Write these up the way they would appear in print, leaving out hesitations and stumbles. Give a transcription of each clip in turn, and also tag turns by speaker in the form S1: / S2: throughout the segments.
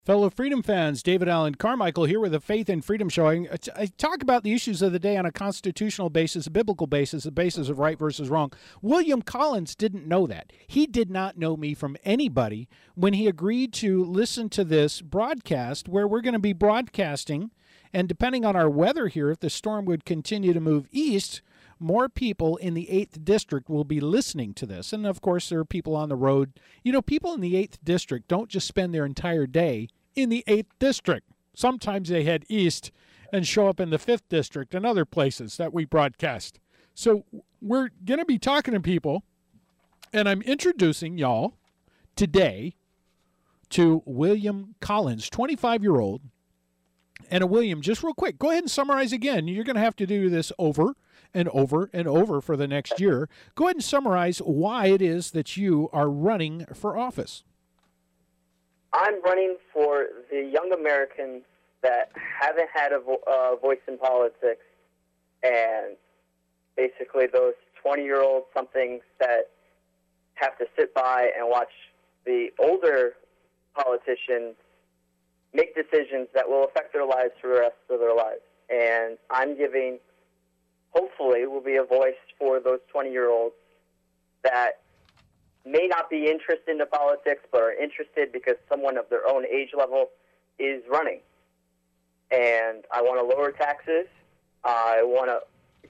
S1: Fellow Freedom fans, David Allen Carmichael here with the Faith and Freedom Show. I talk about the issues of the day on a constitutional basis, a biblical basis, the basis of right versus wrong. William Collins didn't know that. He did not know me from anybody when he agreed to listen to this broadcast where we're going to be broadcasting, and depending on our weather here, if the storm would continue to move east, more people in the 8th District will be listening to this. And, of course, there are people on the road. You know, people in the 8th District don't just spend their entire day in the 8th District. Sometimes they head east and show up in the 5th District and other places that we broadcast. So we're going to be talking to people, and I'm introducing y'all today to William Collins, 25-year-old. And William, just real quick, go ahead and summarize again. You're going to have to do this over and over and over for the next year. Go ahead and summarize why it is that you are running for office.
S2: I'm running for the young Americans that haven't had a voice in politics, and basically those 20-year-old somethings that have to sit by and watch the older politicians make decisions that will affect their lives for the rest of their lives. And I'm giving, hopefully, will be a voice for those 20-year-olds that may not be interested in politics but are interested because someone of their own age level is running. And I want to lower taxes. I want to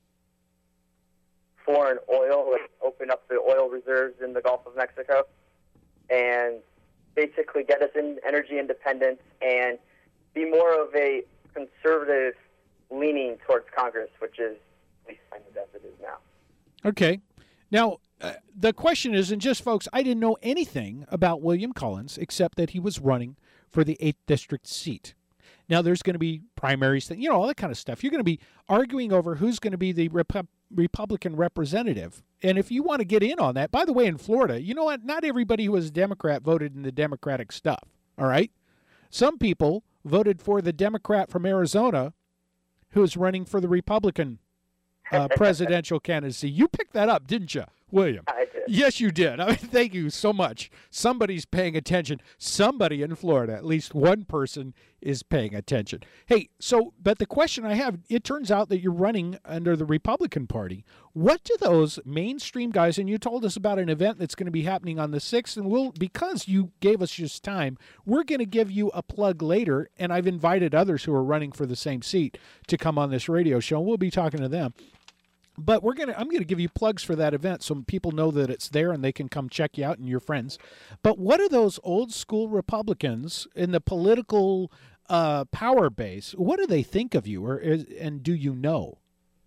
S2: foreign oil, like open up the oil reserves in the Gulf of Mexico, and basically get us in energy independence and be more of a conservative leaning towards Congress, which is at least kind of as it is now.
S1: Okay. Now, the question is, and just folks, I didn't know anything about William Collins except that he was running for the 8th District seat. Now, there's going to be primaries, you know, all that kind of stuff. You're going to be arguing over who's going to be the Republican representative. And if you want to get in on that, by the way, in Florida, you know what? Not everybody who was a Democrat voted in the Democratic stuff, all right? Some people voted for the Democrat from Arizona who is running for the Republican presidential candidacy. You picked that up, didn't you, William?
S2: I did.
S1: Yes, you did. I mean, thank you so much. Somebody's paying attention. Somebody in Florida, at least one person, is paying attention. Hey, so, but the question I have, it turns out that you're running under the Republican Party. What do those mainstream guys, and you told us about an event that's going to be happening on the 6th, and because you gave us just time, we're going to give you a plug later, and I've invited others who are running for the same seat to come on this radio show, and we'll be talking to them. But I'm going to give you plugs for that event so people know that it's there and they can come check you out and your friends. But what are those old school Republicans in the political power base? What do they think of you, and do you know?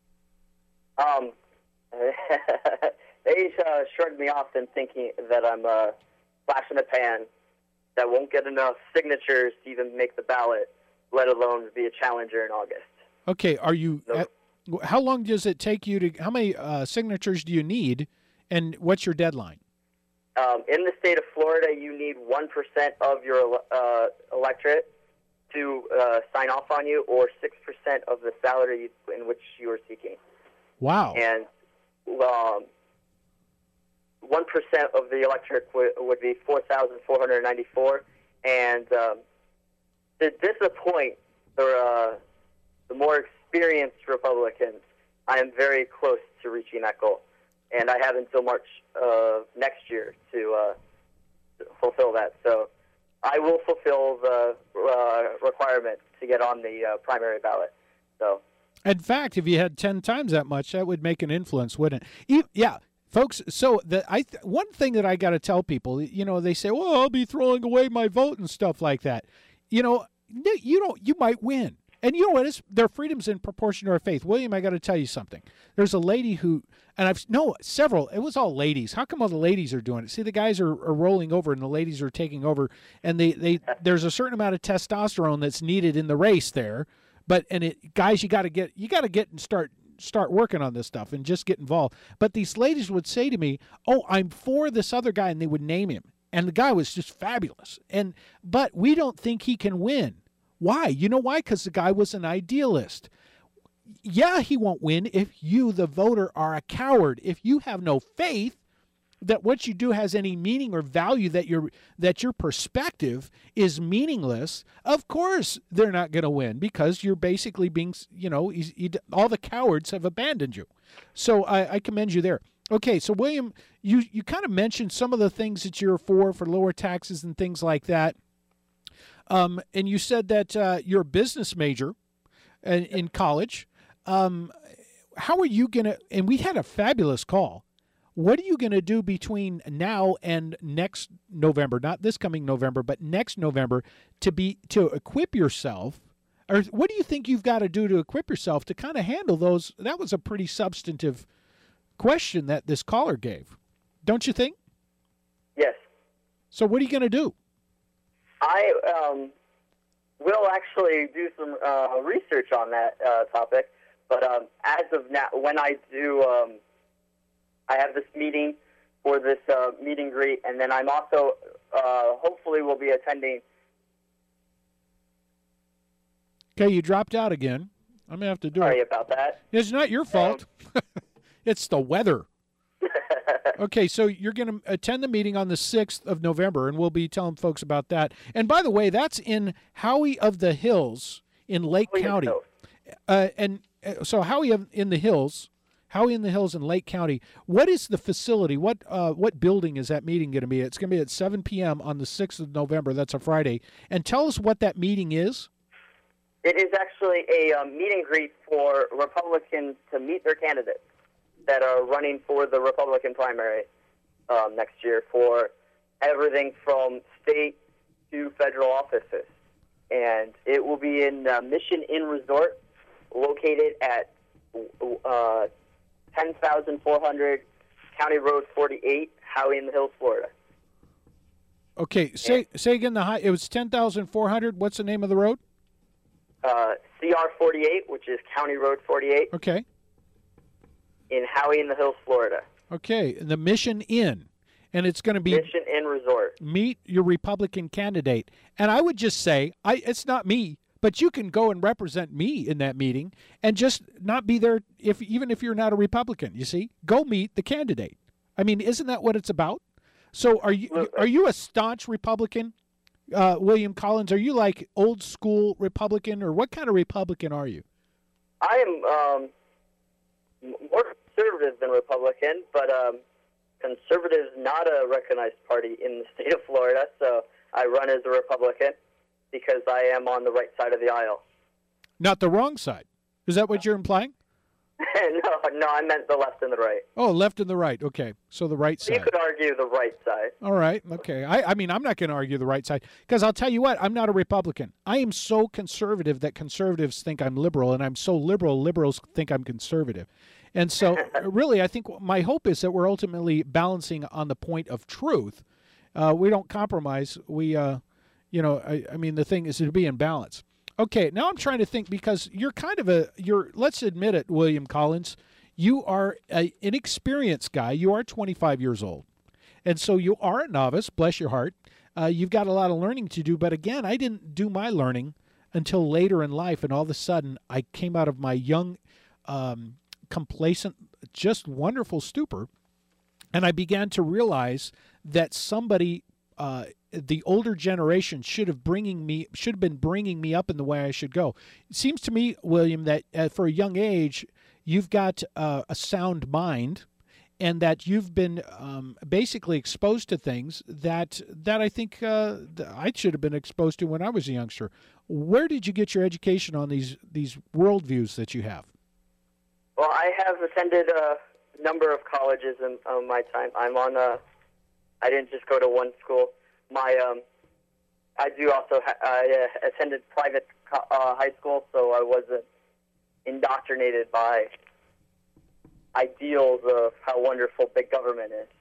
S2: They shrugged me off and thinking that I'm a flash in a pan that won't get enough signatures to even make the ballot, let alone be a challenger in August.
S1: Okay, are you? How long does it take you to? How many signatures do you need, and what's your deadline?
S2: In the state of Florida, you need 1% of your electorate to sign off on you, or 6% of the salary in which you are seeking.
S1: Wow!
S2: And 1% of the electorate would be 4,494, and to disappoint the more experienced Republicans, I am very close to reaching that goal, and I have until March of next year to fulfill that. So I will fulfill the requirement to get on the primary ballot. So,
S1: in fact, if you had 10 times that much, that would make an influence, wouldn't it? Yeah, folks. So one thing that I got to tell people, you know, they say, "Well, I'll be throwing away my vote and stuff like that." You know, you might win. And you know what? Their freedom's in proportion to our faith. William, I got to tell you something. There's a lady who, and several, it was all ladies. How come all the ladies are doing it? See, the guys are rolling over and the ladies are taking over, and there's a certain amount of testosterone that's needed in the race there. Guys, you got to get and start working on this stuff and just get involved. But these ladies would say to me, "Oh, I'm for this other guy," and they would name him. And the guy was just fabulous. But we don't think he can win. Why? You know why? Because the guy was an idealist. Yeah, he won't win if you, the voter, are a coward. If you have no faith, that what you do has any meaning or value, that your perspective is meaningless, of course they're not going to win, because you're basically being, all the cowards have abandoned you. So I commend you there. Okay, so William, you kind of mentioned some of the things that you're for lower taxes and things like that. And you said that you're a business major in college. How are you going to, and we had a fabulous call, what are you going to do between now and next November, not this coming November, but next November, to equip yourself, or what do you think you've got to do to equip yourself to kind of handle those? That was a pretty substantive question that this caller gave, don't you think?
S2: Yes.
S1: So what are you going to do?
S2: I will actually do some research on that topic, but as of now, when I do, I have this meeting for this meet and greet, and then I'm also hopefully will be attending.
S1: Okay, you dropped out again. I'm going to have to do
S2: Sorry
S1: it.
S2: about that.
S1: It's not your fault. It's the weather. Okay, so you're going to attend the meeting on the 6th of November, and we'll be telling folks about that. And by the way, that's in Howey of the Hills in Lake County. So Howey in the Hills in Lake County. What is the facility? What building is that meeting going to be? It's going to be at 7 p.m. on the 6th of November. That's a Friday. And tell us what that meeting is.
S2: It is actually a meet and greet for Republicans to meet their candidates that are running for the Republican primary next year, for everything from state to federal offices. And it will be in Mission Inn Resort, located at 10,400 County Road 48, Howey in the Hills, Florida.
S1: Okay, say again it was 10,400. What's the name of the road?
S2: CR 48, which is County Road 48.
S1: Okay.
S2: In Howey in the Hills, Florida.
S1: Okay, the Mission Inn, and it's going to be
S2: Mission Inn Resort.
S1: Meet your Republican candidate. And I would just say, it's not me, but you can go and represent me in that meeting and just not be there even if you're not a Republican. You see, go meet the candidate. I mean, isn't that what it's about? So are you a staunch Republican, William Collins? Are you like old school Republican, or what kind of Republican are you?
S2: I am more conservative than Republican, but conservative is not a recognized party in the state of Florida, so I run as a Republican because I am on the right side of the aisle.
S1: Not the wrong side. Is that what you're implying?
S2: No, I meant the left and the right.
S1: Oh, left and the right. Okay, so the right side.
S2: You could argue the right side.
S1: All right, okay. I mean, I'm not going to argue the right side, because I'll tell you what, I'm not a Republican. I am so conservative that conservatives think I'm liberal, and I'm so liberal, liberals think I'm conservative. And so, really, I think my hope is that we're ultimately balancing on the point of truth. We don't compromise. We, I mean, the thing is to be in balance. Okay, now I'm trying to think, because you're kind of let's admit it, William Collins, you are an inexperienced guy. You are 25 years old. And so you are a novice, bless your heart. You've got a lot of learning to do. But again, I didn't do my learning until later in life. And all of a sudden, I came out of my young, complacent, just wonderful stupor. And I began to realize that somebody, the older generation, should have been bringing me up in the way I should go. It seems to me, William, that for a young age, you've got a sound mind, and that you've been basically exposed to things that I think I should have been exposed to when I was a youngster. Where did you get your education on these worldviews that you have?
S2: Well, I have attended a number of colleges in my time. I didn't just go to one school. I do also I attended private high school, so I wasn't indoctrinated by ideals of how wonderful big government is.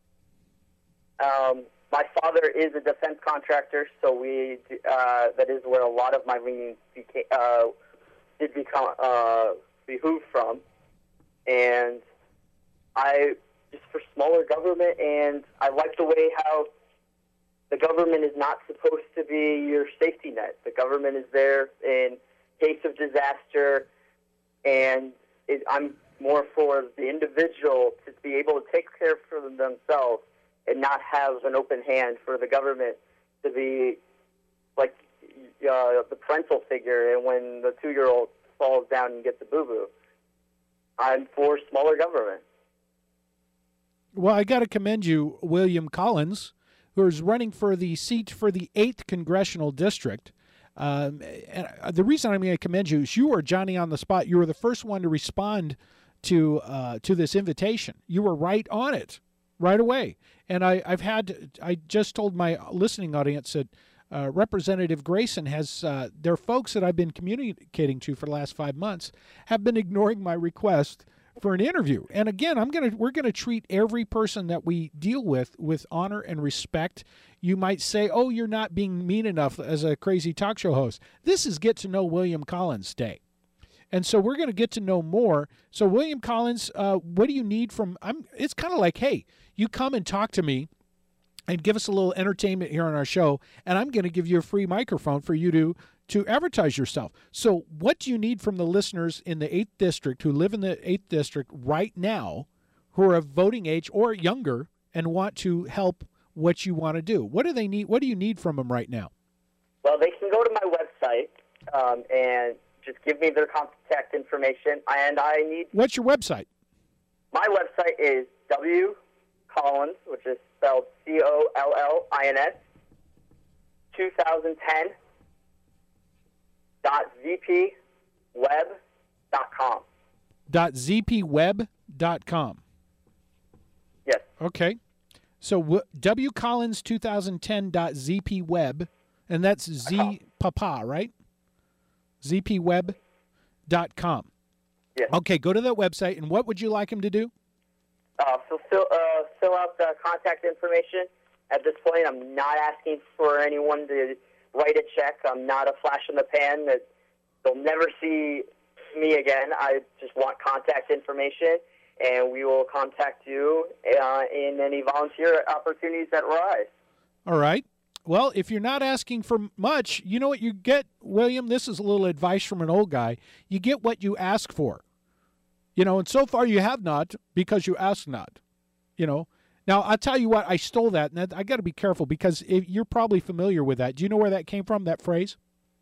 S2: My father is a defense contractor, so that is where a lot of my leanings did become behooved from, and I just for smaller government, and I like the way how the government is not supposed to be your safety net. The government is there in case of disaster, and I'm more for the individual to be able to take care for themselves and not have an open hand for the government to be like the parental figure, and when the 2-year-old falls down and gets a boo-boo. I'm for smaller government.
S1: Well, I got to commend you, William Collins, who is running for the seat for the 8th Congressional District. And the reason I'm going to commend you is you are Johnny on the spot. You were the first one to respond to this invitation. You were right on it right away. And I just told my listening audience that Representative Grayson has their folks that I've been communicating to for the last 5 months have been ignoring my request for an interview. And again, we're gonna treat every person that we deal with honor and respect. You might say, "Oh, you're not being mean enough as a crazy talk show host." This is Get to Know William Collins Day. And so we're going to get to know more. So William Collins, what do you need from it's kind of like, hey, you come and talk to me and give us a little entertainment here on our show, and I'm going to give you a free microphone for you to advertise yourself. So what do you need from the listeners in the 8th District who live in the 8th District right now who are of voting age or younger and want to help what you want to do? What do they need? What do you need from them right now?
S2: Well, they can go to my website and just give me their contact information. And I need...
S1: What's your website?
S2: My website is W. Collins, which is spelled COLLINS, 2010 .zpweb.com.
S1: .zpweb.com.
S2: Yes.
S1: Okay. So wcollins2010.zpweb, and that's Z Papa, right? zpweb.com.
S2: Yes.
S1: Okay, go to that website, and what would you like him to do?
S2: Fill out the contact information. At this point, I'm not asking for anyone to write a check. I'm not a flash in the pan that they'll never see me again. I just want contact information, and we will contact you in any volunteer opportunities that arise.
S1: All right. Well, if you're not asking for much, you know what you get, William? This is a little advice from an old guy. You get what you ask for. And so far you have not because you ask not. Now, I'll tell you what, I stole that, and I got to be careful because you're probably familiar with that. Do you know where that came from, that phrase?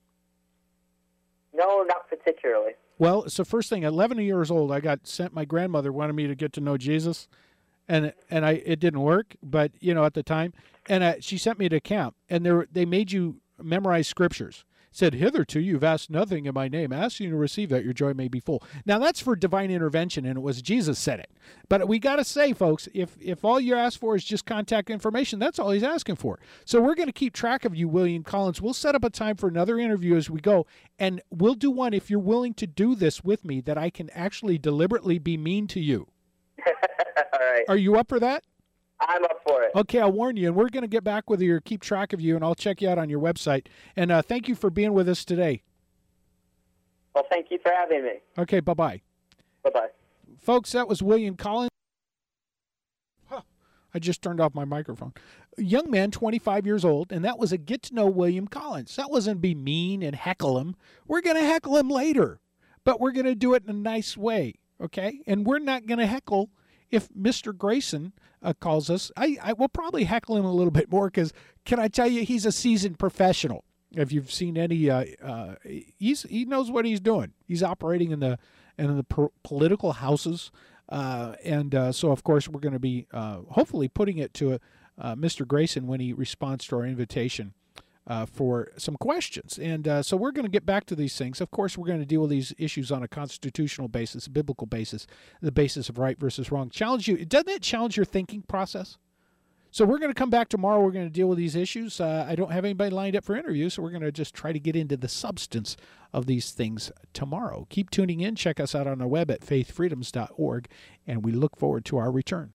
S2: No, not particularly.
S1: Well, it's the first thing. At 11 years old, I got sent. My grandmother wanted me to get to know Jesus, and it didn't work. But at the time, and she sent me to camp, and they made you memorize scriptures. It said, "Hitherto you've asked nothing in my name. Ask you to receive that your joy may be full." Now that's for divine intervention, and it was Jesus said it. But we got to say, folks, if all you ask for is just contact information, that's all he's asking for. So we're going to keep track of you, William Collins. We'll set up a time for another interview as we go, and we'll do one if you're willing to do this with me, that I can actually deliberately be mean to you.
S2: All right.
S1: Are you up for that?
S2: I'm up for it.
S1: Okay, I'll warn you, and we're going to get back with you or keep track of you, and I'll check you out on your website. And thank you for being with us today.
S2: Well, thank you for having me.
S1: Okay, bye-bye.
S2: Bye-bye.
S1: Folks, that was William Collins. I just turned off my microphone. A young man, 25 years old, and that was a get to know William Collins. That wasn't be mean and heckle him. We're going to heckle him later, but we're going to do it in a nice way, okay? And we're not going to heckle if Mr. Grayson calls us. I will probably heckle him a little bit more because, can I tell you, he's a seasoned professional. If you've seen any, he knows what he's doing. He's operating in the political houses, and so of course we're going to be hopefully putting it to Mr. Grayson when he responds to our invitation for some questions. And so we're going to get back to these things. Of course, we're going to deal with these issues on a constitutional basis, a biblical basis, the basis of right versus wrong. Doesn't it challenge your thinking process? So we're going to come back tomorrow. We're going to deal with these issues. I don't have anybody lined up for interviews, so we're going to just try to get into the substance of these things tomorrow. Keep tuning in. Check us out on our web at faithfreedoms.org, and we look forward to our return.